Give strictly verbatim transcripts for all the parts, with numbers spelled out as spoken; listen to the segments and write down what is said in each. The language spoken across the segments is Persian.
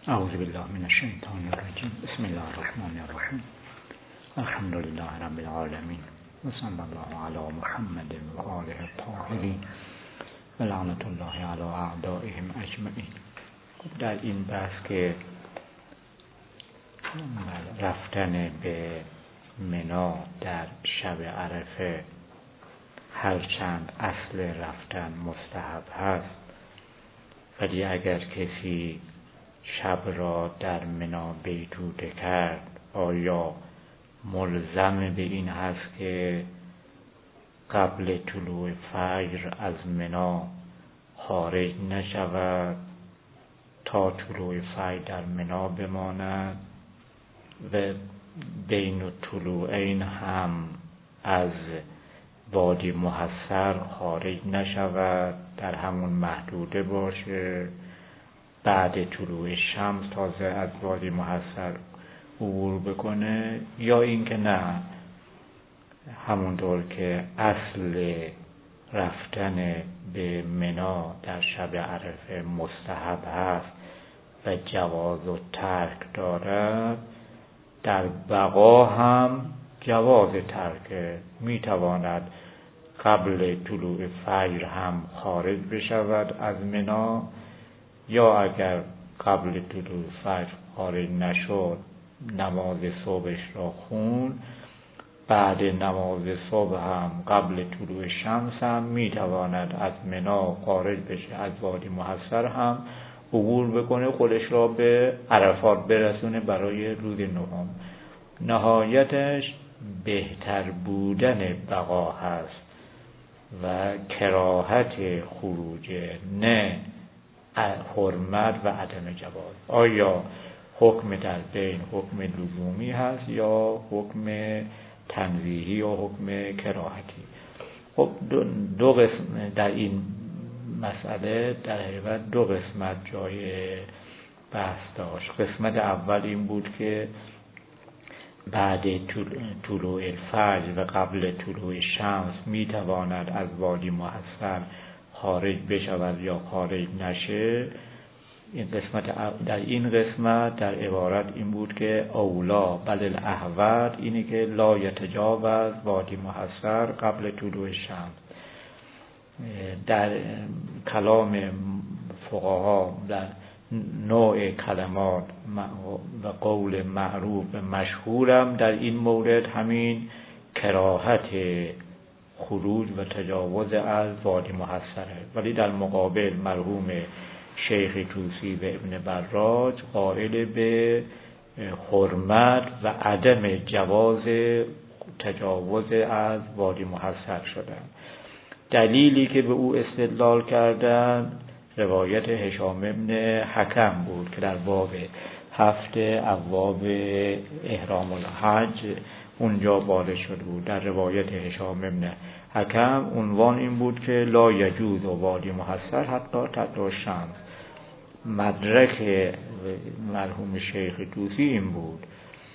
اعوذ بالله من الشیطان الرجیم. بسم الله الرحمن الرحیم. الحمد لله رب العالمین و صلی الله علی محمد و آله الطاهرین و لعنت الله علی اعدائهم اجمعین. در این بحث که رفتن به منی در شب عرفه هرچند اصل رفتن مستحب هست، ولی اگر کسی شب را در منی بیتوته کرد، آیا ملزم به این هست که قبل طلوع فجر از منی خارج نشود تا طلوع فجر در منی بماند و بین طلوعین هم از وادی محصر خارج نشود، در همون محدوده باشه، بعد طلوع شمس تازه از وادی محصر عبور بکنه، یا اینکه نه همونطور که اصل رفتن به منی در شب عرفه مستحب هست و جواز و ترک دارد، در بقا هم جواز ترک میتواند قبل طلوع فجر هم خارج بشود از منی، یا اگر قبل طلوع فجر خارج نشد نماز صبحش را خون، بعد نماز صبح هم قبل طلوع شمس هم میتواند از منی خارج بشه، از وادی محصر هم عبور بکنه، خودش را به عرفات برسونه برای روز نهم. نهایتش بهتر بودن بقا هست و کراهت خروج، نه حرمت و عدم جواز. آیا حکم در بین حکم لزومی هست یا حکم تنزیهی یا حکم کراهتی؟ خب دو, دو قسم در این مسئله در حقیقت دو قسمت جای بحث داشت. قسمت اول این بود که بعد طلوع الفجر و قبل طلوع شمس می تواند از وادی محصر خارج بشود یا خارج نشه. این قسمت در این قسمت در عبارت این بود که اولا بل الاحوط اینه که لا یتجاوز وادی محصر قبل طلوع شمس. در کلام فقها در نوع کلمات و قول معروف مشهورم در این مورد همین کراهت خروج و تجاوز از وادی محصره، ولی در مقابل مرحوم شیخ طوسی و ابن براج قائل به حرمت و عدم جواز تجاوز از وادی محصر شدن. دلیلی که به او استدلال کردن روایت هشام ابن حکم بود که در باب هفت ابواب احرام الحج اونجا وارد شده بود. در روایت هشام ابن حکم عنوان این بود که لا یجوز وادی محصر حتی تطلع شمس. مدرک مرحوم شیخ طوسی این بود.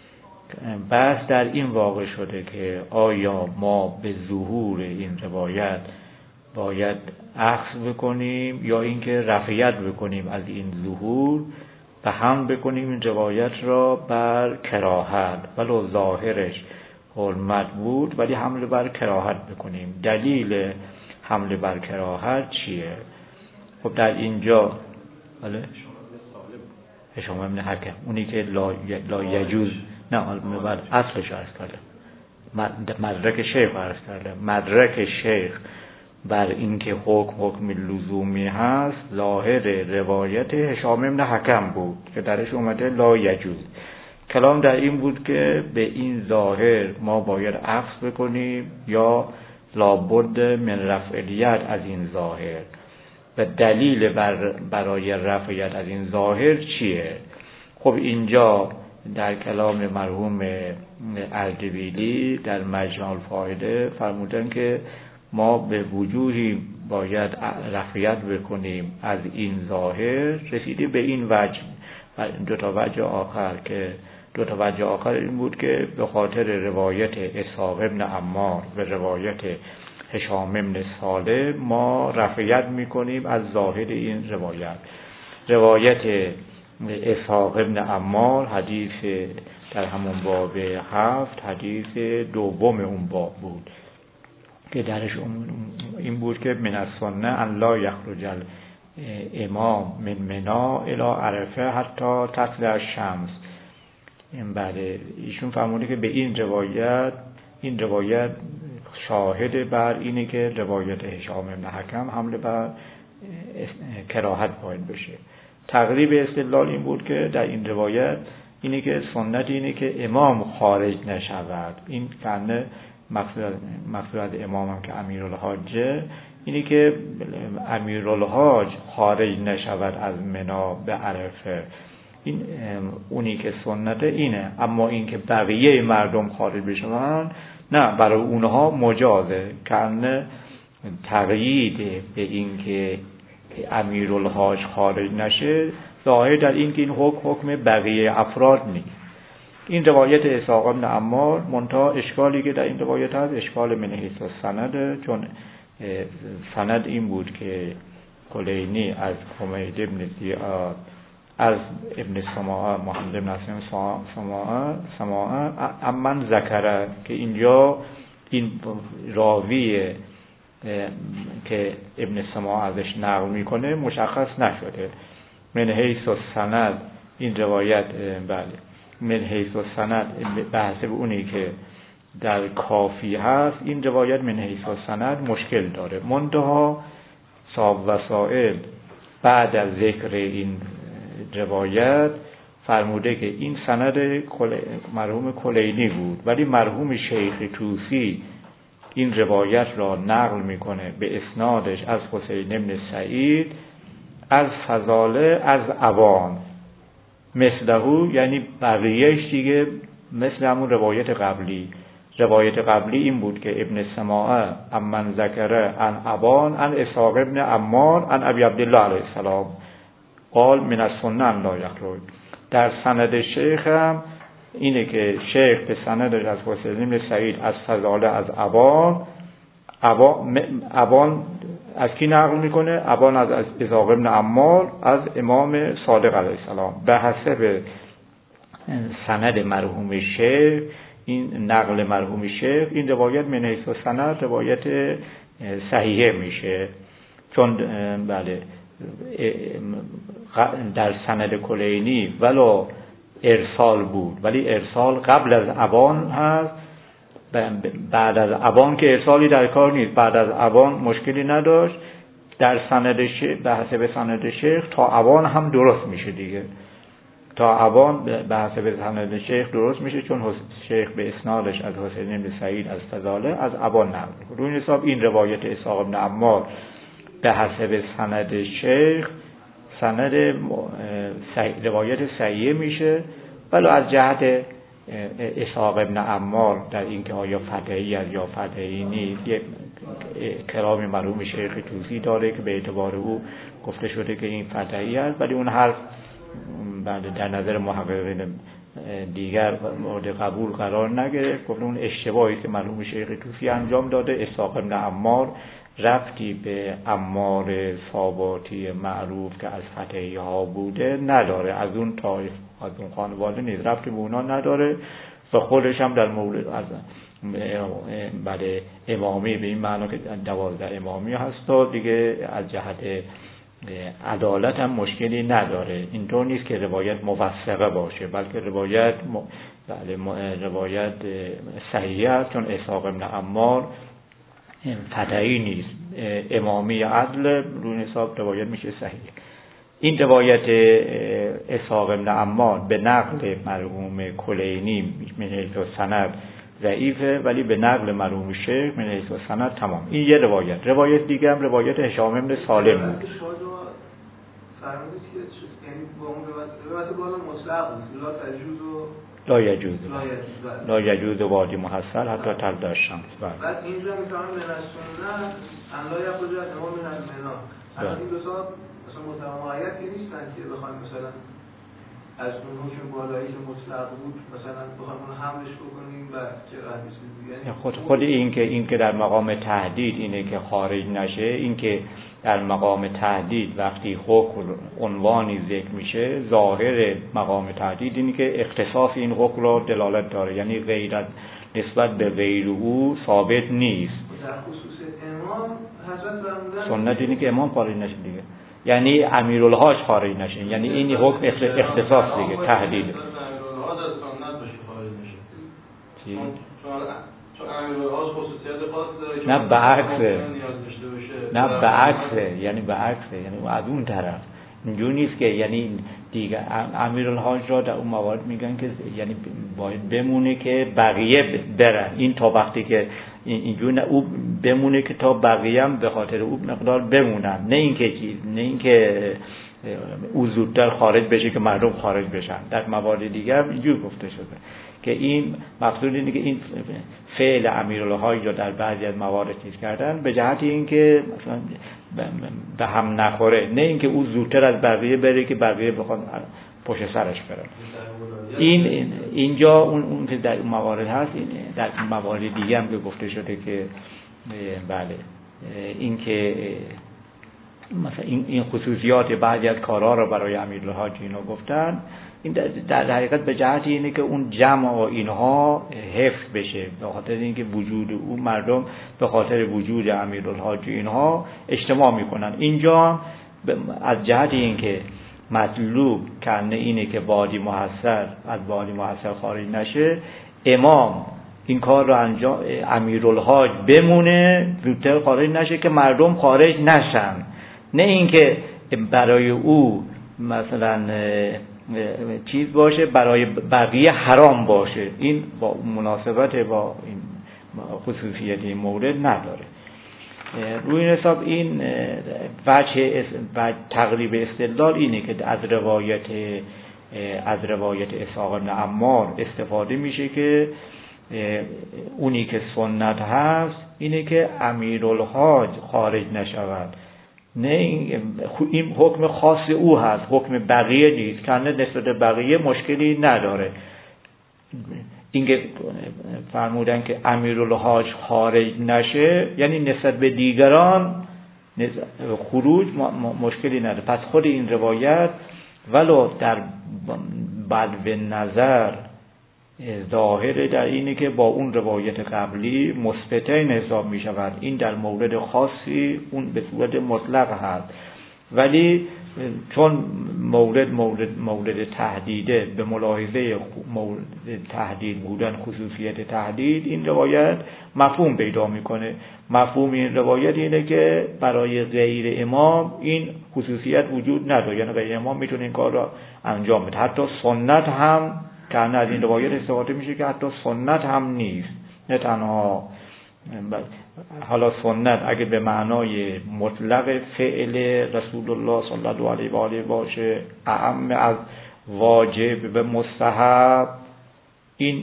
بحث در این واقع شده که آیا ما به ظهور این روایت باید اخذ بکنیم یا اینکه رفعیت بکنیم از این ظهور و هم بکنیم این روایت را بر کراهت، ولو ظاهرش حرمت بود ولی حمل بر کراهت بکنیم. دلیل حمل بر کراهت چیه؟ خب در اینجا بله هشام ابن حکم اونی که لا, لا یجوز نه اصلش عرض کرده، مدرک شیخ عرض کرده. مدرک شیخ بر اینکه حکم حکم لزومی هست ظاهر روایت هشام ابن حکم بود که درش اومده لا یجوز. کلام در این بود که به این ظاهر ما باید اخذ بکنیم یا لابد من رفعیت از این ظاهر. و دلیل بر برای رفعیت از این ظاهر چیه؟ خب اینجا در کلام مرحوم اردبیلی در مجمع الفائده فرمودن که ما به وجوهی باید رفعیت بکنیم از این ظاهر. رسیده به این وجه و دو تا وجه آخر که دو تا وجه آخر این بود که به خاطر روایت اسحاق ابن عمار و روایت هشام ابن صالح ما رفعیت میکنیم از ظاهر این روایت. روایت اسحاق ابن عمار حدیث در همون باب هفت حدیث دوم اون باب بود که درش این بود که من السنه ان لا یخرج الامام من منا الی عرفه حتی تطلع الشمس. این بله ایشون فرموده که به این روایت این روایت شاهد بر اینه که روایت هشام بن حکم حمله بر کراهت باید بشه. تقریب استدلال این بود که در این روایت اینه که سنت اینه که امام خارج نشود. این کنه مقصود مقصود از امام هم که امیرالحاجه اینه که امیرالحاج خارج نشود از منا به عرفه. این اونی که سنت اینه. اما این که بقیه مردم خارج بشن نه، برای اونها مجازه. کنه تقیید به این که امیرالحاج خارج نشه ظاهر در این که این حکم حکم بقیه افراد نیست. این روایت اسحاق بن عمار منتها اشکالی که در این روایت هست اشکال من حیث السند، چون سند این بود که کلینی از حمید بن زیاد از ابن سماعه محمد بن ناصر سماعه سماعه امن ذکره که اینجا این راوی که ابن سماعه ازش نقل میکنه مشخص نشده. من حیث السند این روایت بله من حیث السند بحث به اونی که در کافی هست، این روایت من حیث السند مشکل داره. منتها صاحب وسائل بعد از ذکر این روایت فرموده که این سند مرحوم کلینی بود، ولی مرحوم شیخ طوسی این روایت را نقل میکنه به اسنادش از حسین بن سعید از فضاله از ابان مثله، یعنی بقیهش دیگه مثل همون روایت قبلی. روایت قبلی این بود که ابن سماعه امن ذکره ان ابان ان اسحاق ابن عمار ان ابی عبدالله علیه السلام قال من السنه ان لا یخرج. در سند شیخ هم اینه که شیخ به سندش از حسین بن سعید از فضاله از ابان ابان از کی نقل میکنه؟ ابان از اسحاق ابن عمار از امام صادق علیه السلام. به حسب سند مرحوم شیخ این نقل مرحوم شیخ این روایت من حیث السند روایت صحیحه میشه، چون بله در سند کلینی ولو ارسال بود ولی ارسال قبل از ابان هست، بعد از ابان که ارسالی در کار نیست. بعد از ابان مشکلی نداشت. در سند شیخ به حسب سند شیخ تا ابان هم درست میشه دیگه. تا ابان به حسب سند شیخ درست میشه، چون شیخ به اسنادش از حسین بن سعید از فضاله از ابان نقل میکنه. روی این حساب این روایت اسحاق بن عمار به حسب سند شیخ سند روایت صحیح میشه، ولی از جهت اسحاق ابن عمار در اینکه آیا فتحی است یا فتحی نیست یک کلام مرحوم شیخ طوسی داره که به اعتبار او گفته شده که این فتحی است، ولی اون حرف در نظر محققین دیگر مورد قبول قرار نگرفت. گفت اون اشتباهی که مرحوم شیخ طوسی انجام داده. اسحاق ابن عمار رفتی به عمار ثابتی معروف که از فتحی ها بوده نداره، از اون طایف از اون خانواده نیست، رفتی به اونا نداره و خودش هم در مورد از بعد امامی به این معنا که دوازده امامی هست و دیگه از جهت عدالت هم مشکلی نداره. اینطور نیست که روایت موثقه باشه، بلکه روایت م... بله روایت صحیح است، چون اسحاق ابن عمار فتحی نیست، امامی عدل، روی حساب روایت میشه صحیح. این روایت اسحاق ابن عمار به نقل مرحوم کلینی من حیث السند ضعیفه، ولی به نقل مرحوم شیخ من حیث السند تمام. این یه روایت. روایت دیگه هم روایت هشام بن سالم بود. فرمودید که یعنی با اون روایت بالا مطلق بود، لا تجوز و لا یجوز لا یجوز وادی محصل حتی تلد الشمس. بعد اینجا میفهمم من از سنه ان لا یخرج الامام من المنا. الان این دو تا مثلا متمایز که نیستن که بخوایم مثلا از اون حکم بالایی که مطلق بود مثلا بخوایم اون حملش بکنیم و چه حدیث دیگه. خود خود این که این که در مقام تهدید اینه که خارج نشه، این که در مقام تهدید وقتی حکم عنوانی ذکر میشه، ظاهر مقام تهدید اینه که اختصاص این حکم را دلالت داره، یعنی غیرت نسبت به غیر او ثابت نیست. در خصوص امام حضرت فرمودن سنت اینه که امام خارج نشه دیگه، یعنی امیرالحاج خارج نشه، یعنی این حکم اختصاص دیگه، تهدید. امیرالحاج از سنت بشه خارج نشه. چی؟ چون امیرالحاج خصوصیت خاص داره که نه بعکسه، نه نه بعکسه، یعنی بعکسه، یعنی از اون طرف اینجور نیست که یعنی دیگه امیرالحاج را در اون موارد میگن که یعنی باید بمونه که بقیه برن، این تا وقتی که اینجور نه او بمونه که تا بقیه هم به خاطر او مقدار بمونن، نه اینکه چیز نه اینکه او زودتر خارج بشه که مردم خارج بشن. در موارد دیگه اینجور گفته شده که این مقصود اینه که این فعل امیرالحاج را در بعضی از موارد چیز کردن به جهت اینکه مثلا به هم نخوره، نه اینکه او زودتر از بقیه بره که بقیه بخوان پشت سرش برن. این اینجا اون اون که در اون موارد هست، این در موارد دیگه هم که گفته شده که بله این که مثلا این این خصوصیات بعضی از کارها رو برای امیرالحاج اینا گفتن، این در حقیقت به جهت اینه که اون جمع و اینها حفظ بشه، به خاطر اینکه وجود اون مردم به خاطر وجود امیرالحاج اینها اجتماع میکنن. اینجا از جهت اینکه مطلوب کنه اینه که وادی محصر از وادی محصر خارج نشه، امام این کار رو انجام امیرالحاج بمونه زودتر خارج نشه که مردم خارج نشن، نه اینکه برای او مثلا چیز باشه برای بقیه حرام باشه. این با مناسبت با این خصوصیت این مورد نداره. روی این حساب این وجه و تقریب استدلال اینه که از روایت از روایت اسحاق بن عمار استفاده میشه که اونی که سنت هست اینه که امیرالحاج خارج نشود، نه این حکم خاص او هست، حکم بقیه نیست، کنه نسبت بقیه مشکلی نداره. اینکه فرمودن که امیرالحاج خارج نشه یعنی نسبت به دیگران خروج مشکلی نداره. پس خود این روایت ولو در بدو نظر ظاهره در اینه که با اون روایت قبلی مثبتین حساب می شود، این در مورد خاصی اون به صورت مطلق هست، ولی چون مورد مورد مورد تهدیده به ملاحظه مورد تهدید بودن خصوصیت تهدید این روایت مفهوم پیدا میکنه. مفهوم این روایت اینه که برای غیر امام این خصوصیت وجود نداره، یعنی غیر امام میتونه این کار را انجام بده. حتی سنت هم که از این روایت استفاده میشه که حتی سنت هم نیست، نه تنها حالا سنت اگه به معنای مطلق فعل رسول الله صلی الله علیه و آله باشه، اعم از واجب به مستحب، این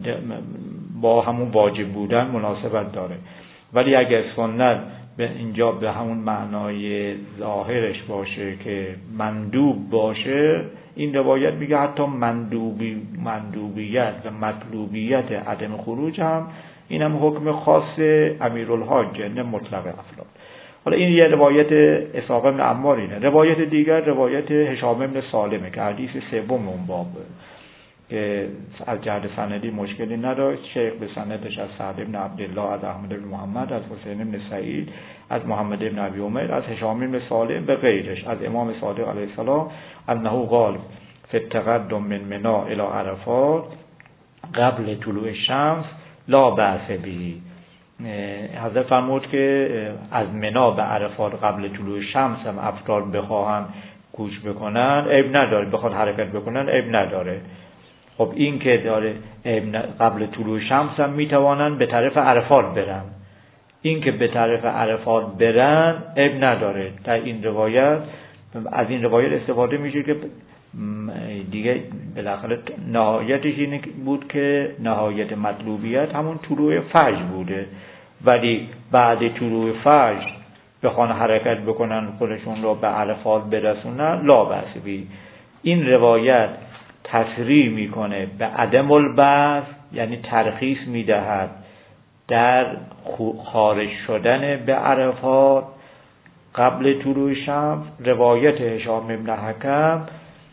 با همون واجب بودن مناسبت داره. ولی اگه سنت به اینجا به همون معنای ظاهرش باشه که مندوب باشه، این روایت میگه حتی مندوبی مندوبیت و مطلوبیت عدم خروج هم این هم حکم خاص امیرالحاج نه مطلق افراد. حالا این یه روایت اسحاق بن عمار اینه. روایت دیگر روایت هشام بن سالمه که حدیث سوم اون باب که از جهت سندی مشکلی نداشت. شیخ به سندش از سعد بن عبدالله، از احمد بن محمد، از حسین بن سعید، از محمد بن ابی عمر، از هشام بن سالم به غیرش از امام صادق علیه السلام انه قال فی التقدم من منی الی عرفات قبل طلوع الشمس لا بأس به. حضرت فرمود که از منی به عرفات قبل طلوع شمس هم افراد بخواهن کوچ بکنن عیب نداره، بخواد حرکت بکنن عیب نداره. خب این که داره قبل طلوع شمس هم میتوانن به طرف عرفات برن، این که به طرف عرفات برن عیب نداره. در این روایت از این روایت استفاده میشه که دیگه بالاخره نهایتش این بود که نهایت مطلوبیت همون طلوع فجر بوده، ولی بعد طلوع فجر بخوان حرکت بکنن خودشون رو به عرفات برسونن لا بأس به. این روایت تصریح میکنه به عدم البعث، یعنی ترخیص میدهد در خارج شدن به عرفات قبل طلوع شمس روایت هشام بن حکم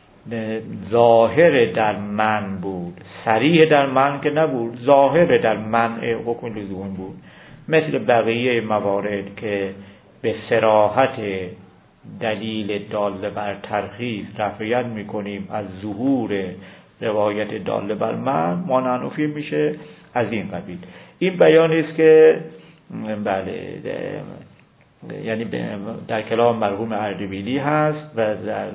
ظاهر در من بود، صریح در من که نبود، ظاهر در منع حکم لزوم بود، مثل بقیه موارد که به صراحت دلیل دال بر ترخیص رفعیت میکنیم از ظهور روایت دال بر من، مانعنفی میشه از این قبیل. این بیانی است که بله یعنی در کلام مرحوم اردبیلی هست و در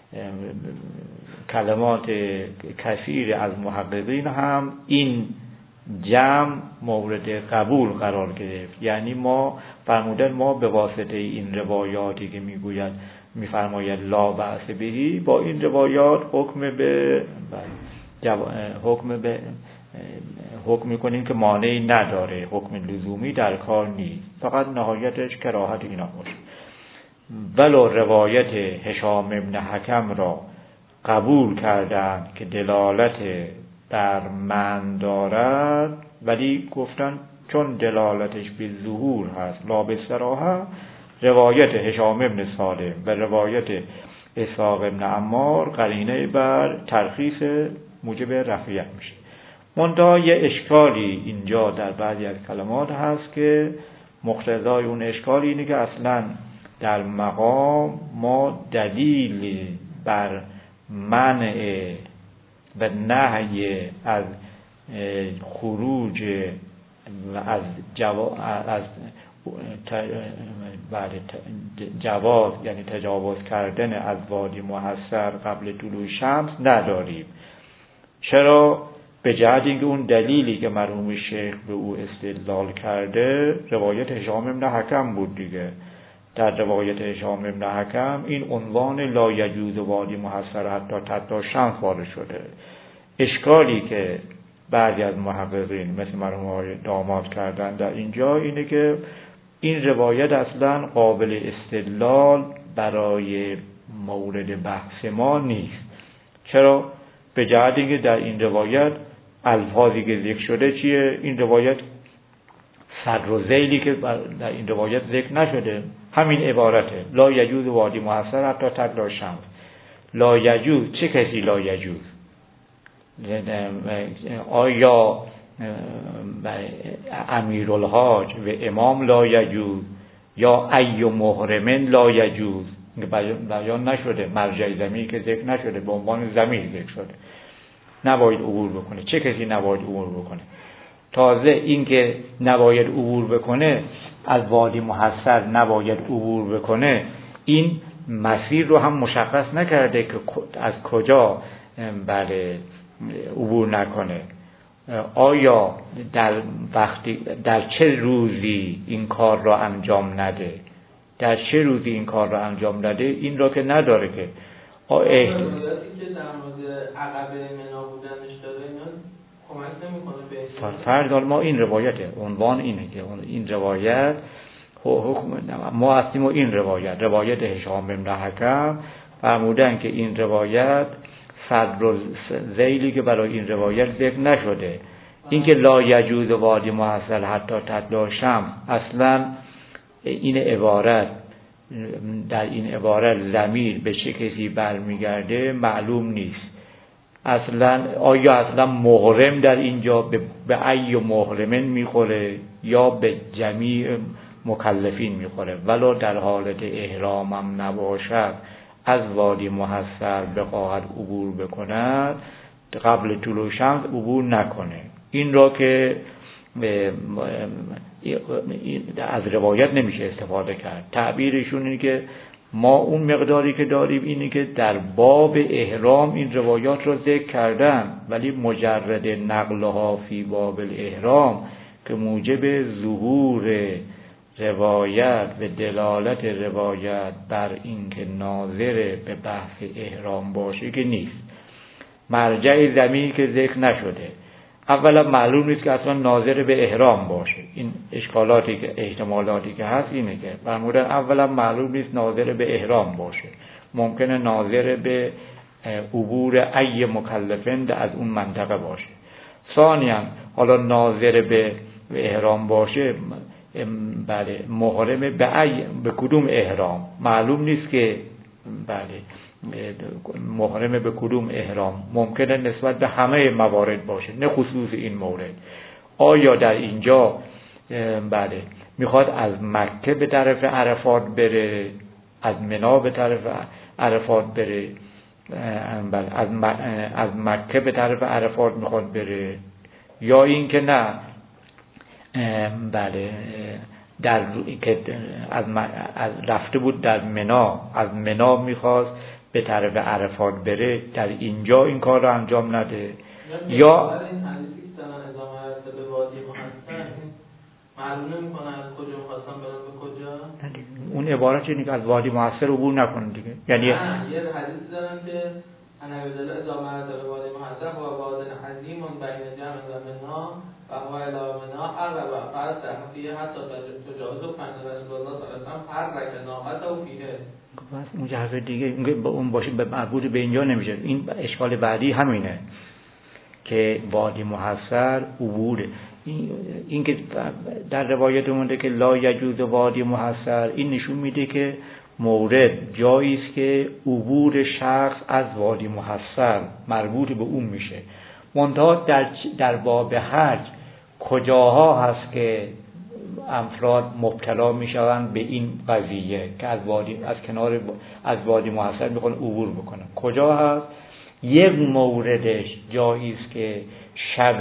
کلمات کثیر از محققین هم این جمع مورد قبول قرار گرفت. یعنی ما فرمودن ما به واسطه این روایاتی که میگوید میفرماید لا بأس بهی، با این روایات حکم به حکم به حکم میکنیم که مانعی نداره، حکم لزومی در کار نیست، فقط نهایتش کراهت اینا باشه. ولو روایت هشام بن حکم را قبول کردند که دلالت بر من دارد، ولی گفتن چون دلالتش به ظهور هست لا به صراحه، روایت هشام بن سالم و روایت اسحاق بن عمار قرینه بر ترخیص موجب رفعیت میشه. منتها یه اشکالی اینجا در بعضی از کلمات هست که مقتضای اون اشکالی اینه که اصلا در مقام ما دلیل بر منع و نهی از خروج و از جواز از جواز یعنی تجاوز کردن از وادی محصر قبل طلوع شمس نداریم. چرا؟ به جهت اینکه اون دلیلی که مرحوم شیخ به او استدلال کرده روایت هشام بن حکم بود دیگه. در روایت هشام بن حکم این عنوان لا یجوز وادی محصر حتی تطلع شمس وارد شده. اشکالی که بعضی از محققین مثل مرحوم آقای داماد کردن در اینجا اینه که این روایت اصلا قابل استدلال برای مورد بحث ما نیست. چرا؟ به جهت اینکه در این روایت الفاظی که ذکر شده چیه؟ این روایت صدر و ذیلی که در این روایت ذکر نشده همین عبارته، لا یجوز وادی محصر حتی تطلع شمس. لا یجوز، چه کسی لا یجوز؟ آیا امیرالحاج و امام لا یجوز یا ای محرمن لا یجوز؟ بیان نشده، مرجع ضمیر که ذکر نشده، به عنوان ضمیر ذکر شده. نباید عبور بکنه. چه کسی نباید عبور بکنه؟ تازه این که نباید عبور بکنه، از وادی محصر نباید عبور بکنه، این مسیر رو هم مشخص نکرده که از کجا بله عبور نکنه. آیا در وقتی در چه روزی این کار را انجام نده، در چه روزی این کار را انجام نده، این را که نداره که روایاتی که در مورد عقب منا بودنش داره اینا کمک نمی‌کنه به فرض ما این روایته، عنوان اینه که این روایت حکم ما هستیم و این روایت روایت هشام بن حکم فرمودن که این روایت صدر و ذیلی که برای این روایت ذکر نشده، این که لا یجوز وادی محصر حتی تطلع شمس، اصلا این عبارت در این عبارت ضمیر به چه کسی برمیگرده معلوم نیست. اصلا آیا اصلا محرم در اینجا به, به ای محرمن میخوره یا به جمیع مکلفین میخوره؟ ولو در حالت احرامم نباشد از وادی محصر بخواهد عبور بکند قبل طلوع شمس عبور نکنه. این را که از روایت نمیشه استفاده کرد. تعبیرشون اینه که ما اون مقداری که داریم اینه که در باب احرام این روایات را ذکر کردن، ولی مجرد نقلها فی باب الاحرام که موجب ظهور روایت و دلالت روایت بر این که ناظر به بحث احرام باشه که نیست. مرجع ضمیر که ذکر نشده، اولا معلوم نیست که اصلا ناظر به احرام باشه. این اشکالاتی که احتمالاتی که هست اینه که فرمودن اولا معلوم نیست ناظر به احرام باشه، ممکنه ناظر به عبور ای مکلفند از اون منطقه باشه. ثانیاً حالا ناظر به احرام باشه، بله محرم به ای به کدوم احرام معلوم نیست که بله محرم به کدوم احرام ممکنه نسبت به همه موارد باشه نه خصوص این مورد. آیا در اینجا بله میخواد از مکه به طرف عرفات بره، از منی به طرف عرفات بره، بله از از مکه به طرف عرفات میخواد بره، یا این که نه بله در که از, از رفته بود در منی، از منی میخواست به طرف عرفات بره، در اینجا این کار رو انجام نده. یا معلوم نمی‌کنه از کجا می‌خواستن برن به کجا. اون عبارت اینه که از وادی محصر عبور نکنن دیگه. یعنی یه حدیث دارن که انا بدل ادامه در وادی محصر و وادی حزیم بین جمع و منا و هو الی منا عرب فاز فیه حتی تجاوز فن رسول الله صلی الله علیه و آله هر رکناحت و فیه. بس اون جهت دیگه اون باشه به مربوط به اینجا نمیشه. این اشکال بعدی همینه که وادی محصر عبوره. این که در روایت مونده که لا یجوز وادی محصر، این نشون میده که مورد جایی است که عبور شخص از وادی محصر مربوط به اون میشه. منتها در در باب حج کجاها هست که افراد مبتلا میشوند به این قضیه که از وادی از کنار از وادی محصر میخوان عبور بکنن؟ کجا هست؟ یک موردش جایی است که شب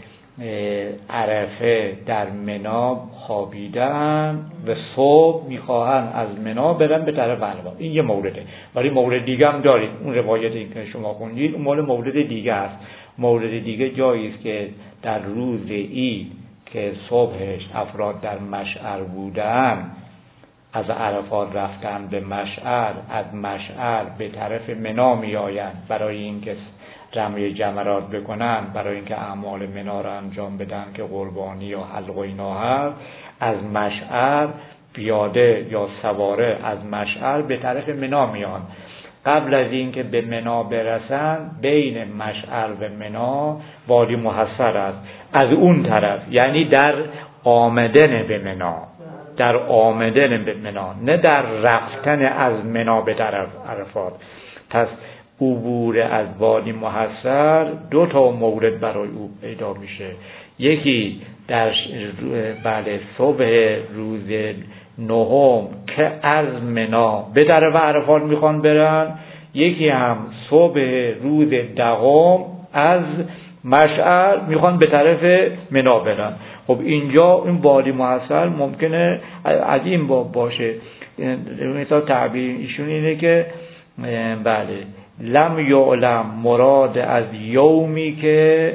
عرفه در منی خوابیدن و صبح میخواهن از منی برن به طرف عرفات. این یه مورده. ولی مورد دیگه هم دارید، اون روایت این که شما خوندید اون مال مورد دیگه است. مورد دیگه جایی است که در روز عید که صبحش افراد در مشعر بودن از عرفات رفتن به مشعر، از مشعر به طرف منی میآیند برای اینکه رمی جمرات بکنن، برای اینکه اعمال منی را انجام بدن که قربانی یا حلق و اینا هست. از مشعر پیاده یا سواره از مشعر به طرف منی میان. قبل از اینکه به منی برسن بین مشعر و منی وادی محصر است. از اون طرف یعنی در آمدن به منی، در آمدن به منی، نه در رفتن از منی به طرف عرفات. پس عبور از وادی محصر دو تا مورد برای او پیدا میشه. یکی در بله صبح روز نهم که از منی به طرف عرفات میخوان برن، یکی هم صبح روز دهم از مشعر میخوان به طرف منی برن. خب اینجا این وادی محصر ممکنه از این باب باشه. مثلا تعبیر ایشون اینه که بله لم یعلم مراد از یومی که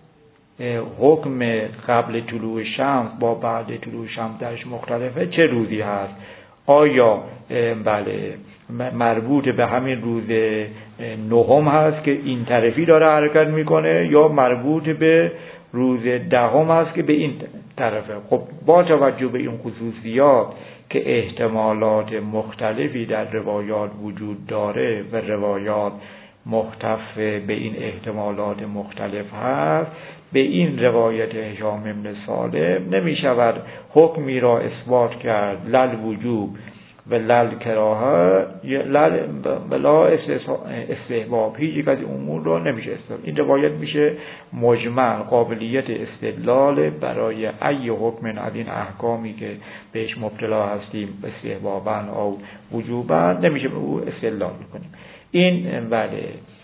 حکم قبل طلوع شمس با بعد طلوع شمس درش مختلفه چه روزی هست. آیا بله مربوط به همین روز نهم هست که این طرفی داره حرکت میکنه، یا مربوط به روز دهم هست که به این طرفه؟ خب با توجه به این خصوصیات که احتمالات مختلفی در روایات وجود داره و روایات مختف به این احتمالات مختلف هست، به این روایت هشام بن سالم نمی شود حکمی را اثبات کرد لل وجوب و لل کراهه لل بلا استحباب. هیچ یک از امور را نمیشه استدلال. این روایت میشه مجمل قابلیت استدلال برای ای حکم از این احکامی که بهش مبتلا هستیم استحبابا او وجوبا نمیشه به او استدلال کنیم. این بله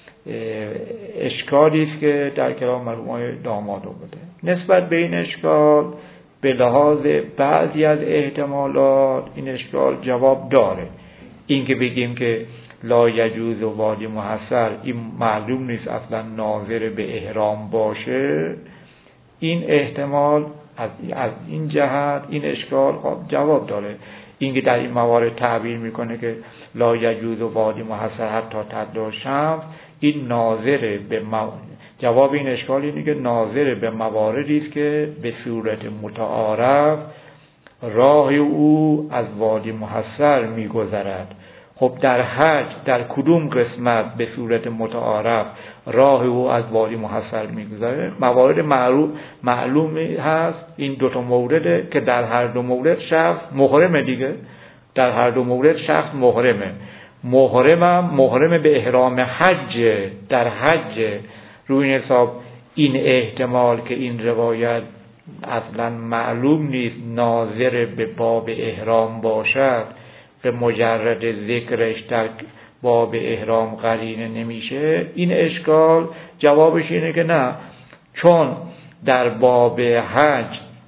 اشکالی است که در کلام مرحومای داماد بوده. نسبت به این اشکال به لحاظ بعضی از احتمالات این اشکال جواب داره. این که بگیم که لا یجوز و وادی محصر این معلوم نیست اصلا ناظر به احرام باشه، این احتمال از, از این جهت این اشکال جواب داره. این که در این موارد تعبیر میکنه که لا یجوز و وادی محصر حتی تطلع شمس، این ناظر به مو... جواب این اشکال اینه که ناظر به مواردی است که به صورت متعارف راه او از وادی محصر میگذرد. خب در حج در کدوم قسمت به صورت متعارف راه او از وادی محصر میگذره؟ موارد معلوم معلومی هست. این دو تا مورده که در هر دو مورد شخص محرمه دیگه. در هر دو مورد شخص محرمه. محرمم محرم به احرام حج، در حج. روی این حساب این احتمال که این روایت اصلا معلوم نیست ناظر به باب احرام باشد، به مجرد ذکرش در باب احرام قرینه نمیشه، این اشکال جوابش اینه که نه، چون در باب حج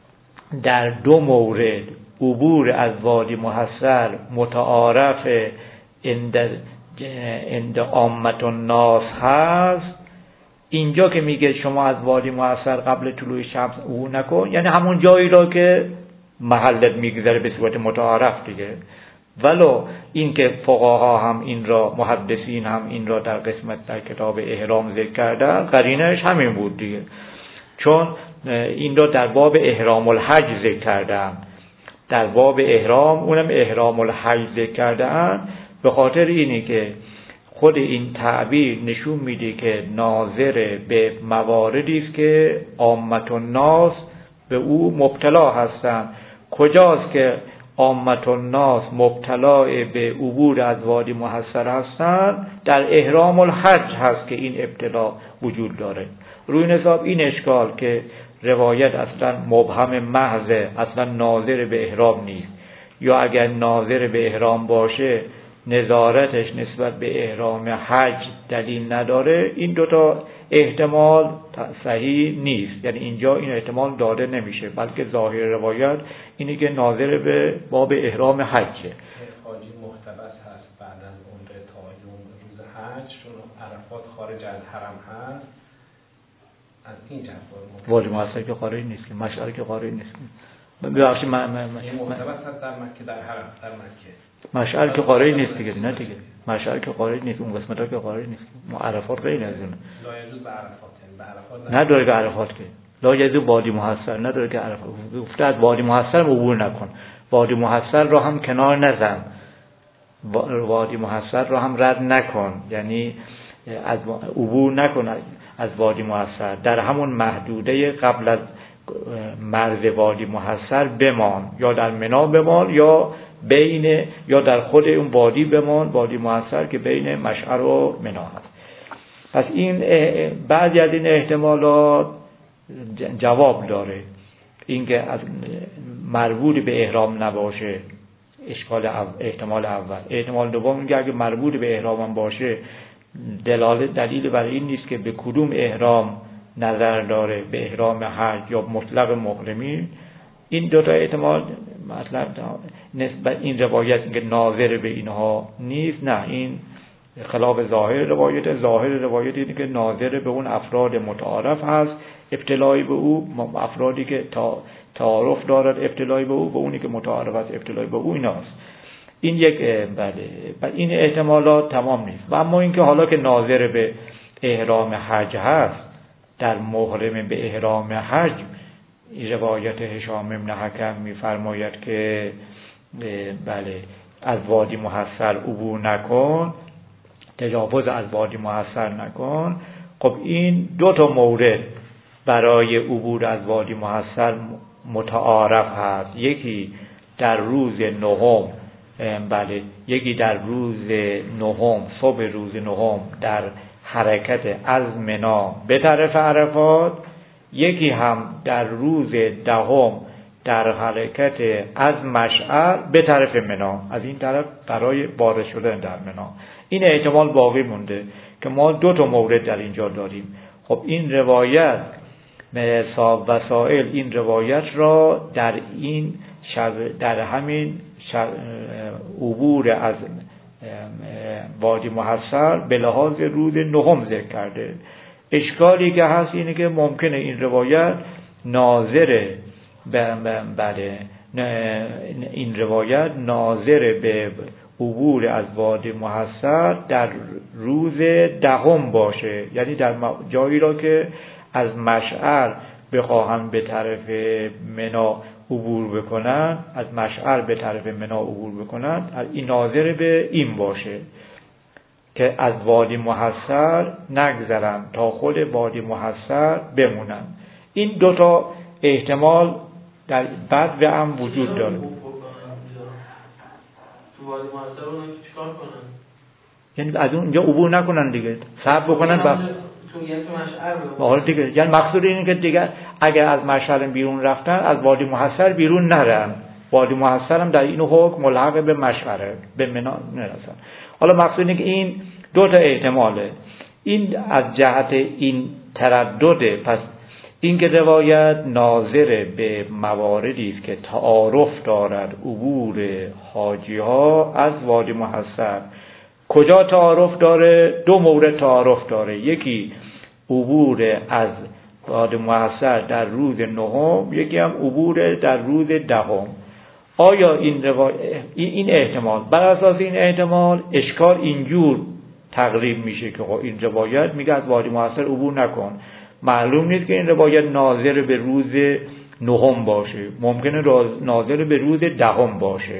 در دو مورد عبور از وادی محصر متعارف عند عند عامة الناس هست. اینجا که میگه شما از وادی محصر قبل طلوع شمس عبور نکن، یعنی همون جایی را که محلت میگذره به صورت متعارف دیگه. ولو اینکه فقها هم این را، محدثین هم این را در قسمت در کتاب احرام ذکر کردن، قرینش همین بود دیگه، چون این را در باب احرام الحج ذکر کردن، در باب احرام اونم احرام الحج ذکر کردن، به خاطر اینی که خود این تعبیر نشون میده که ناظر به مواردی است که عامة الناس به او مبتلا هستند. کجاست که عامة الناس مبتلا به عبور از وادی محصر هستند؟ در احرام الحج هست که این ابتلا وجود داره. روی این حساب این اشکال که روایت اصلا مبهم محض، اصلا ناظر به احرام نیست، یا اگر ناظر به احرام باشه نظارتش نسبت به احرام حج دلیل نداره، این دوتا احتمال صحیح نیست. یعنی اینجا این احتمال داده نمیشه، بلکه ظاهر روایت اینه که ناظر به باب احرام حجه. حاجی محتبس هست بعد از عمره تا روز حج، چون عرفات خارج از حرم هست، از این جهت وادی محصر که خارج نیست، مشعر که خارج نیست. ببخشید من من محتبس هست در مکه، در حرم، در مکه مشعر که خارج نیست دیگه. نه دیگه مشعر که خارج نیست، اون قسمت‌ها که خارج نیست. عرفات غیر از اون. لا یجوز به عرفات، به عرفات نداره که عرفات که لا یجوز وادی محصر نداره که عرفات. گفته از وادی محصر عبور نکن، وادی محصر رو هم کنار نزن، وادی محصر رو هم رد نکن، یعنی از عبور نکن از وادی محصر، در همون محدوده قبل از مرز وادی محصر بمان، یا در منا بمان یا بین، یا در خود اون وادی بمان، وادی محصر که بین مشعر و منا هست. پس این بعضی از این احتمالات جواب داره. اینکه از مربوط به احرام نباشه اشکال احتمال اول. احتمال دوم اینکه اگه مربوط به احرام باشه دلالت دلیل برای این نیست که به کدوم احرام نظر داره، به احرام حج یا مطلق محرمی. این دو تا احتمال مطلب نسبت این روایت اینکه ناظر به اینها نیست، نه، این خلاف ظاهر روایت. ظاهر روایت اینه که ناظر به اون افراد متعارف هست، ابتلایی به او، افرادی که تا تعارف دارد ابتلایی به او، به اونی که متعارف است ابتلایی به او، ایناست. این یک بله این احتمالات تمام نیست. و اما اینکه حالا که ناظر به احرام حج هست، در محرم به احرام حج، روایت هشام بن حکم می‌فرماید که بله از وادی محصر عبور نکن، تجاوز از وادی محصر نکن. خب این دو تا مورد برای عبور از وادی محصر متعارف هست. یکی در روز نهم، بله یکی در روز نهم، صبح روز نهم در حرکت از منا به طرف عرفات، یکی هم در روز دهم در حرکت از مشعر به طرف منا، از این طرف برای بارز شدن در منا. این احتمال باقی مونده که ما دو تا مورد در اینجا داریم. خب این روایت صاحب وسائل این روایت را در این شب در همین شب عبور از وادی محصر به لحاظ روز نهم ذکر کرده. اشکالی که هست اینه که ممکنه این روایت ناظر بله این روایت ناظر به عبور از وادی محصر در روز دهم باشه، یعنی در جایی را که از مشعر بخواهند به طرف منا عبور بکنن، از مشعر به طرف منا عبور بکنن، این ناظر به این باشه که از وادی محصر نگذرن تا خود وادی محصر بمونن. این دوتا احتمال در بدو هم وجود داره. تو وادی محصر اون چیکار کنن؟ یعنی از اونجا عبور نکنن دیگه، صبر بکنن بعد تو یعنی مشعر حالا دیگه. یعنی مقصود اینه که دیگه اگر از مشعر بیرون رفتن از وادی محصر بیرون نرن، وادی محصر هم در این حکم ملحق به مشعره، به منا نرسن. حالا مقصود اینه که این دو تا احتماله. این از جهت این تردده. پس این که روایت ناظر به مواردی است که تعارف دارد عبور حاجی ها از وادی محصر. کجا تعارف داره؟ دو مورد تعارف داره. یکی عبور از وادی محصر در روز نهم، یکی هم عبور در روز دهم. آیا این روایت این احتمال بر اساس این احتمال اشکال اینجور تقریب میشه که این روایت میگه از وادی محصر عبور نکن. معلوم نیست که این روایت ناظر به روز نهم باشه، ممکنه ناظر به روز دهم باشه.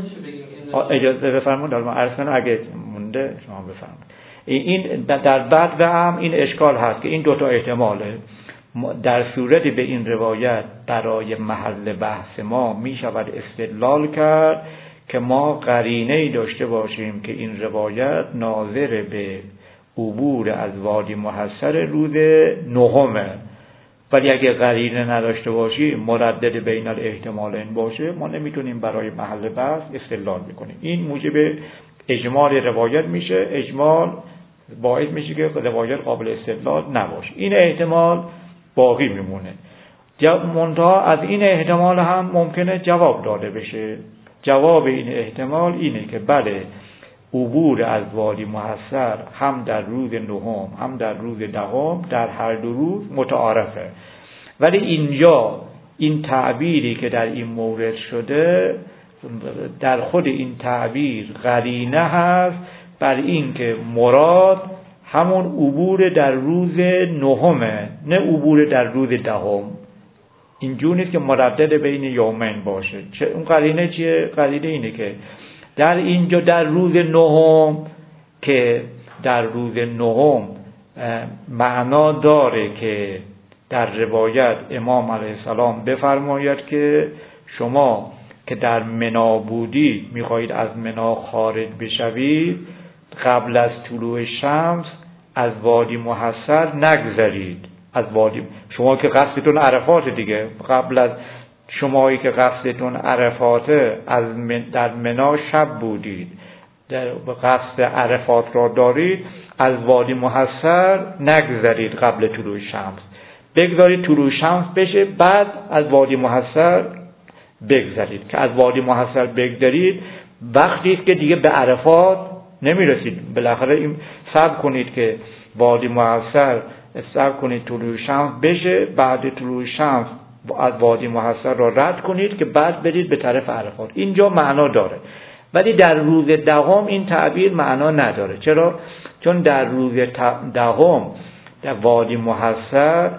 اجازه بفرمایید من عرض کنم اگه مونده شما بفرمایید. این در بعد هم این اشکال هست که این دوتا احتماله. در صورتی به این روایت برای محل بحث ما می شود استدلال کرد که ما قرینه‌ای داشته باشیم که این روایت ناظر به عبور از وادی محصر روز نهمه. ولی اگه قرینه نداشته باشی، مردد بین الاحتمالین باشه، ما نمیتونیم برای محل بحث استدلال بکنیم. این موجب اجمال روایت میشه. اجمال باعث میشه که روایت قابل استدلال نباشه. این احتمال باقی میمونه. منتها از این احتمال هم ممکنه جواب داده بشه. جواب این احتمال اینه که بله، عبور از وادی محصر هم در روز نهم هم در روز دهم در هر دو روز متعارفه. ولی اینجا این تعبیری که در این مورد شده، در خود این تعبیر قرینه هست بر این که مراد همون عبور در روز نهمه، نه عبور در روز دهم. اینجور نیست که مردد بین یومین باشه. چه اون قرینه چیه؟ قرینه اینه که در اینجا در روز نهم، که در روز نهم معنا داره که در روایت امام علیه السلام بفرماید که شما که در منا بودید میخواهید از منا خارج بشوید، قبل از طلوع شمس از وادی محصر نگذرید. از وادی شما که قصدتون عرفات دیگه، قبل از شمایی که قصدتون عرفاته، از من در منا شب بودید، در قصد عرفات را دارید، از وادی محصر نگذرید قبل طلوع شمس. بگذارید طلوع شمس بشه، بعد از وادی محصر بگذرید. که از وادی محصر بگذرید وقتی است که دیگه به عرفات نمیرسید. بالاخره این صبر کنید که وادی محصر، صبر کنید طلوع شمس بشه، بعد طلوع شمس از وادی محصر را رد کنید که بعد برید به طرف عرفات. اینجا معنا داره. ولی در روز دهم این تعبیر معنا نداره. چرا؟ چون در روز دهم در وادی محصر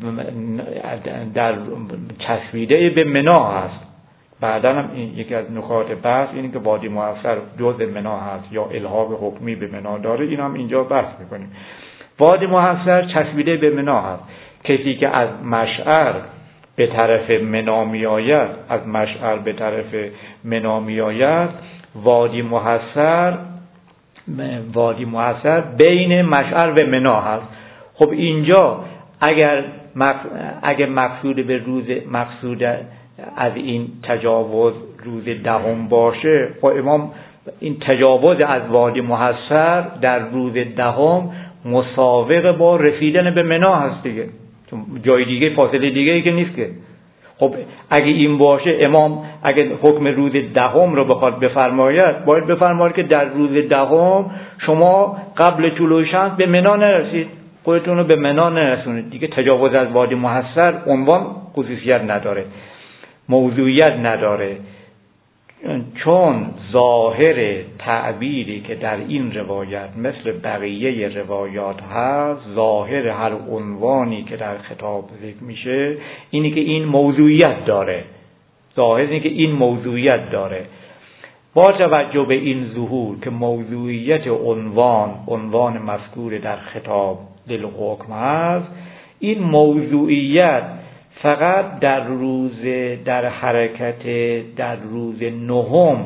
در چسبیده به منا هست. بعدا هم این یکی از نکات بحث اینه که وادی محصر جزء منا هست یا الحاق حکمی به منا داره. این هم اینجا بحث میکنیم. وادی محصر چسبیده به منا هست. کسی که از مشعر به طرف منا می آید، از مشعر به طرف منا می آید، وادی محصر وادی محصر بین مشعر و منا هست. خب اینجا اگر اگر مقصود به روز مقصود از این تجاوز روز دهم باشه، خب امام این تجاوز از وادی محصر در روز دهم مساوق با رسیدن به منا هست دیگه. جای دیگه فاصله دیگه ای که نیست که. خب اگه این باشه، امام اگه حکم روز دهم رو بخواد بفرماید، باید بفرماید که در روز دهم شما قبل طلوع شمس به منا نرسید، خودتون رو به منا نرسونید. دیگه تجاوز از وادی محصر عنوان خصوصیت نداره، موضوعیت نداره. چون ظاهر تعبیری که در این روایت مثل بقیه روایات هست، ظاهر هر عنوانی که در خطاب ذکر میشه اینی که این موضوعیت داره. ظاهر اینه که این موضوعیت داره. با توجه به این ظهور که موضوعیت عنوان عنوان مذکور در خطاب للحکم هست، این موضوعیت فقط در روز در حرکت در روز نهم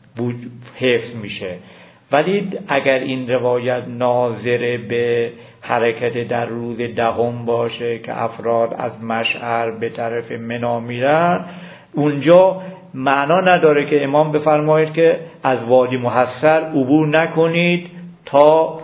حفظ میشه. ولی اگر این روایت ناظر به حرکت در روز دهم باشه که افراد از مشعر به طرف منا میرن، اونجا معنا نداره که امام بفرماید که از وادی محصر عبور نکنید تا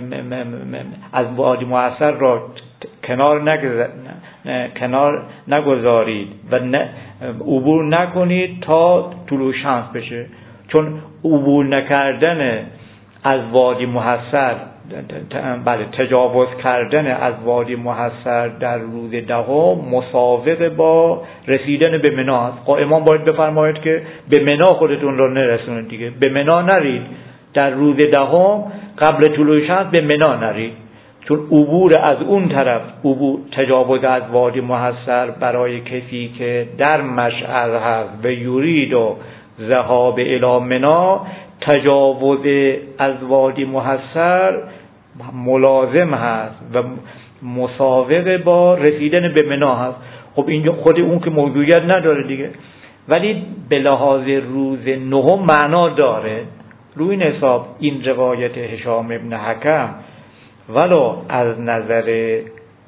از وادی محصر را کنار نگذار... کنار نگذارید و نه... عبور نکنید تا طلوع شمس بشه، چون عبور نکردن از وادی محصر بله تجاوز کردن از وادی محصر در روز دهم مساوق با رسیدن به منا است. خب امام باید بفرماید که به منا خودتون رو نرسونید دیگه، به منا نرید در روز دهم قبل طلوع شمس، به منا نرید، چون عبور از اون طرف عبور تجاوز از وادی محصر برای کسی که در مشعر هست و یورید و ذهاب الی منا، تجاوز از وادی محصر ملازم هست و مساوق با رسیدن به منا هست. خب اینجا خود اون که موضوعیت نداره دیگه، ولی به لحاظ روز نهم معنا داره. روی این حساب این روایت هشام ابن حکم ولو از نظر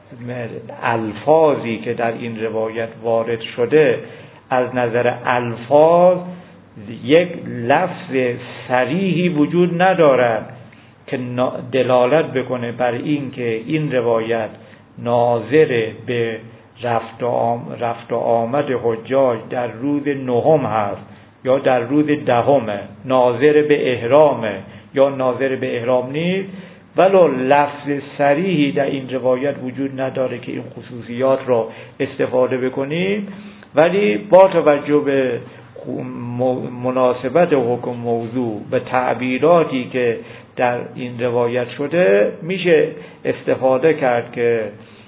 الفاظی که در این روایت وارد شده، از نظر الفاظ یک لفظ صریحی وجود ندارد که دلالت بکنه بر این که این روایت ناظر به رفت و, آم رفت و آمد حجاج در روز نهم هست یا در روز دهمه، ناظر به احرامه یا ناظر به احرام نیست، ولو لفظ صریحی در این روایت وجود نداره که این خصوصیات را استفاده بکنیم. ولی با توجه به مناسبت حکم موضوع به تعبیراتی که در این روایت شده، میشه استفاده کرد که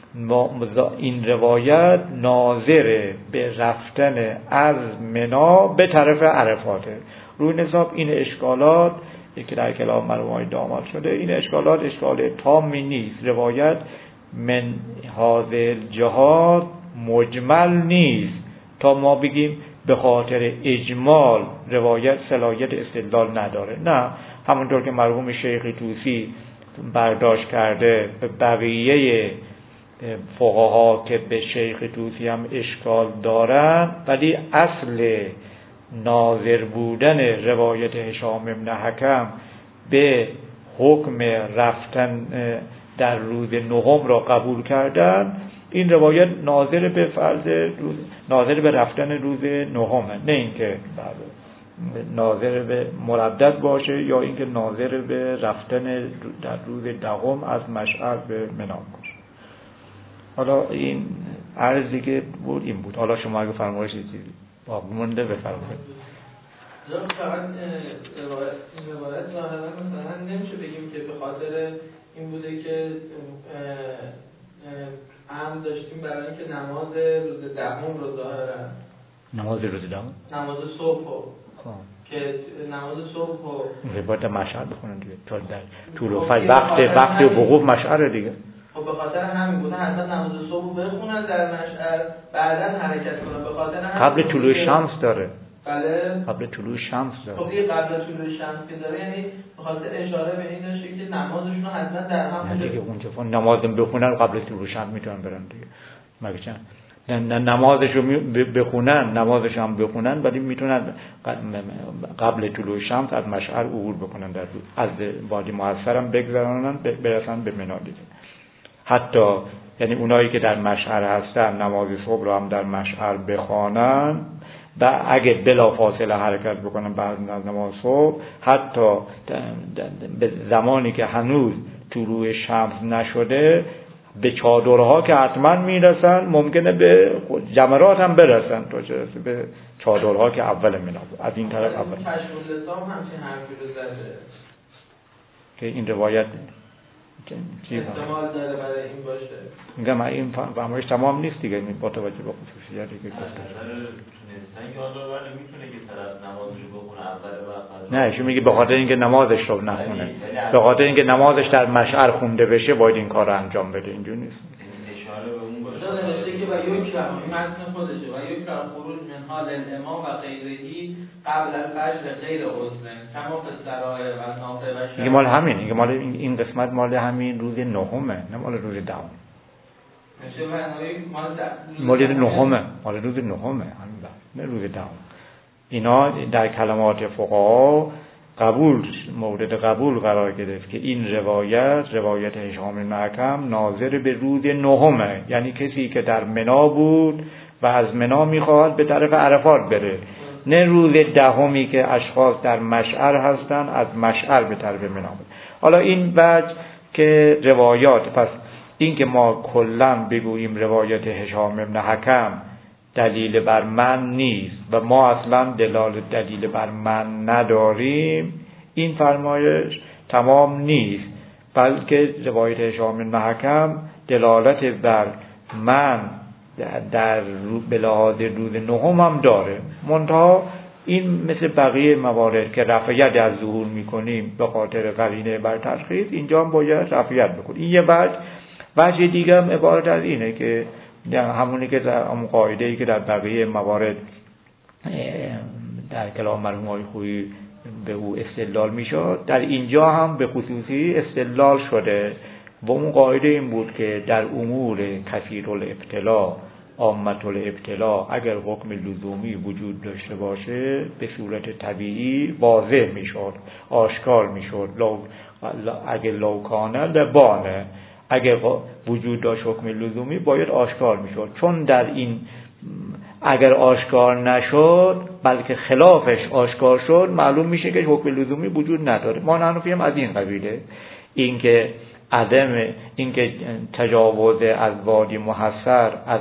این روایت ناظر به رفتن از منا به طرف عرفاته. روی حساب این اشکالات که در کلام مرحوم داماد شده، این اشکالات اشکال تامی نیست. روایت من حاضر جهاد مجمل نیست تا ما بگیم به خاطر اجمال روایت صلاحیت استدلال نداره. نه، همونطور که مرحوم شیخ طوسی برداشت کرده، به بقیه فقها که به شیخ طوسی هم اشکال دارن، ولی اصل ناظر بودن روایت هشام ابن حکم به حکم رفتن در روز نهم را قبول کردن. این روایت ناظر به فرض روز ناظر به رفتن روز نهمه، نه اینکه ناظر به مردد باشه یا اینکه ناظر به رفتن در روز دهم از مشعر به منا باشه. حالا این عرضی که بود این بود. حالا شما اگه فرمایش چیزی باقی مونده بفرمایید. فقط روایت این روایت ظاهرا مثلا نمیشه بگیم که به خاطر این بوده که هم داشتیم برای اینکه نماز روز دهم رو ظاهرا نماز روز دهم نماز صبح رو که نماز صبح رو باید مشعر بخونن دیگه، تا در طول و فجر وقت وقت وقوف مشعر دیگه. خب به خاطر همین بوده حتما نماز صبح بخونن در مشعر، بعداً حرکت کنن. به خاطر همین قبل طلوع شمس داره. بله قبل طلوع شمس داره. خب این قبل طلوع شمس که داره، یعنی به خاطر اشاره به این داشته که نمازشون حتما در هم بوده دیگه. اون که نمازم بخونن قبل طلوع شمس میتونن برن دیگه. مگه چند نه نمازشو بخونن نمازش هم بخونن، ولی میتونن قبل طلوع شمس از مشعر عبور بکنن، در از وادی محصر هم بگذرانن برسن به منا دیگه. حتی یعنی اونایی که در مشعر هستن نماز صبح رو هم در مشعر بخوانن و اگه بلا فاصله حرکت بکنن بعد از نماز صبح، حتی به زمانی که هنوز طلوع شمس نشده به چادرها که حتما میرسن، ممکنه به جمرات هم برسن تا چه رسه به چادرها که اول منا از این طرف اول. کشف الاسلام همچین حرفی رو زده که این روایت احتمال داره برای این باشه. میگم این فهمش تمام نیست دیگه، این با توجه به خصوصیاتی که گفتم تونستن یاد آورده میتونه که طرف نمازش رو بخونه اول و نه شو میگه به خاطر اینکه نمازش رو نخونه، به خاطر اینکه نمازش در مشعر خونده بشه باید این کار رو انجام بده. اینجوری نیست. اشاره به اون باشه. مثلا نوشته که و یکرم این متن خودشه و یکرم خروج من حال الامام و غیرهی قبل الفجر غیر عذر کما فی السرائر و نافع و شرع. میگه مال همین، میگه مال این قسمت مال همین روز نهمه، نه مال روز دهم. میشه معنی مال مال نهمه، مال روز نهمه همین بعد، نه روز دهم. اینا در کلمات فقها قبول مورد قبول قرار گرفت که این روایت روایت هشام بن حکم ناظر به روز نهمه، یعنی کسی که در منا بود و از منا میخواد به طرف عرفات بره، نه روز دهمی که اشخاص در مشعر هستن از مشعر به طرف منا بره. حالا این وجه که روایات، پس این که ما کلا بگوییم روایت هشام بن حکم دلیل بر من نیست و ما اصلا دلالت دلیل بر من نداریم، این فرمایش تمام نیست، بلکه روایت هشام بن حکم دلالت بر من در به لحاظ روز نهم هم داره، منتها این مثل بقیه موارد که رفع ید از ظهور میکنیم به خاطر قرینه بر تشخیص، اینجا هم باید رفع ید بکنیم. این یه وجه. وجه دیگه هم عبارت از اینه که همونی که در همون قاعده‌ای که در بقیه موارد در کلام مرحوم آقای خویی به او استدلال میشد، در اینجا هم به خصوصی استدلال شده و اون قاعده این بود که در امور کثیرالابتلا عامةالابتلا اگر حکم لزومی وجود داشته باشه به صورت طبیعی واضح میشد، آشکار میشد. لو اگر لوکانه لبانه، اگر وجود داشت حکم لزومی باید آشکار میشد. چون در این اگر آشکار نشد بلکه خلافش آشکار شد، معلوم میشه که حکم لزومی وجود نداره. ما حنفی هم از این قبیله، اینکه عدم اینکه تجاوز از وادی محصر از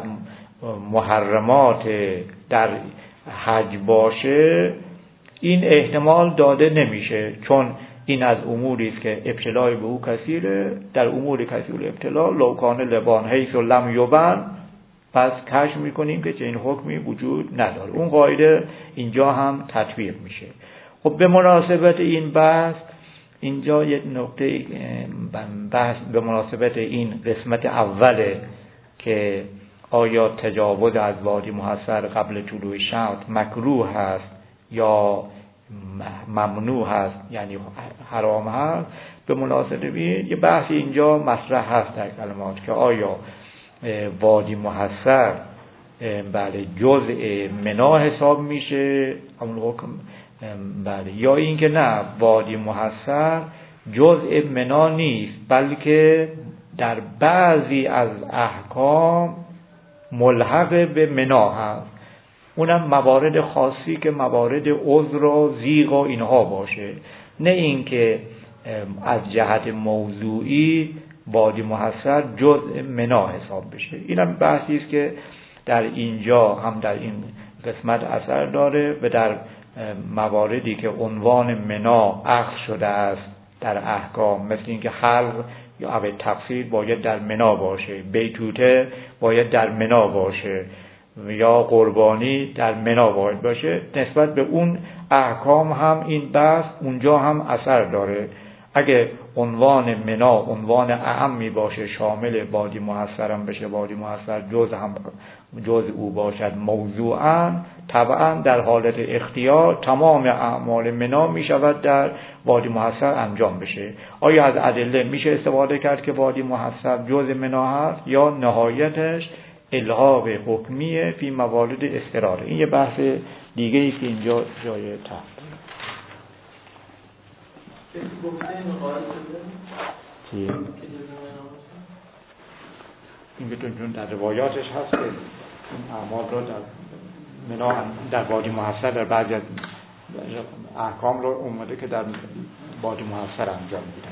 محرمات در حج باشه، این احتمال داده نمیشه، چون این از اموری است که ابتلای به او کثیره. در امور کثیر ابتلا لوکان لبان حیث و لم یبن، پس کشف میکنیم که چنین حکمی وجود نداره. اون قاعده اینجا هم تطبیق میشه. خب به مناسبت این بحث اینجا یک نکته بحث به مناسبت این قسمت اوله که آیا تجاوز از وادی محصر قبل طلوع شمس مکروه هست یا ممنوع هست، یعنی حرام هست، به مناسبت این یه بحث اینجا مطرح هست در کلمات که آیا وادی محصر بله جزء منا حساب میشه همون حکم بله، یا این که نه وادی محصر جزء منا نیست بلکه در بعضی از احکام ملحق به منا هست، اونم موارد خاصی که موارد عذر و زیغ و اینها باشه، نه این که از جهت موضوعی وادی محصر جزء منا حساب بشه. اینم بحثی است که در اینجا هم در این قسمت اثر داره و در مواردی که عنوان منا اخذ شده است در احکام، مثل اینکه حلق یا عبد تقصیر باید در منا باشه، بیتوته باید در منا باشه یا قربانی در منا باید باشه، نسبت به اون احکام هم این بحث اونجا هم اثر داره. اگه عنوان منا عنوان اعمی باشه شامل وادی محصر هم بشه، وادی محصر جز هم جز او باشد موضوعاً، طبعا در حالت اختیار تمام اعمال منا می شود در وادی محصر انجام بشه. آیا از ادله میشه استفاده کرد که وادی محصر جز منا هست یا نهایتش الحاق حکمیه فی موارد اضطرار؟ این یه بحث دیگه ای که اینجا جای تحت این که چون در روایاتش هست که این اعمال رو در منا در وادی محصر در بعضی از احکام رو اومده که در وادی محصر انجام میدن.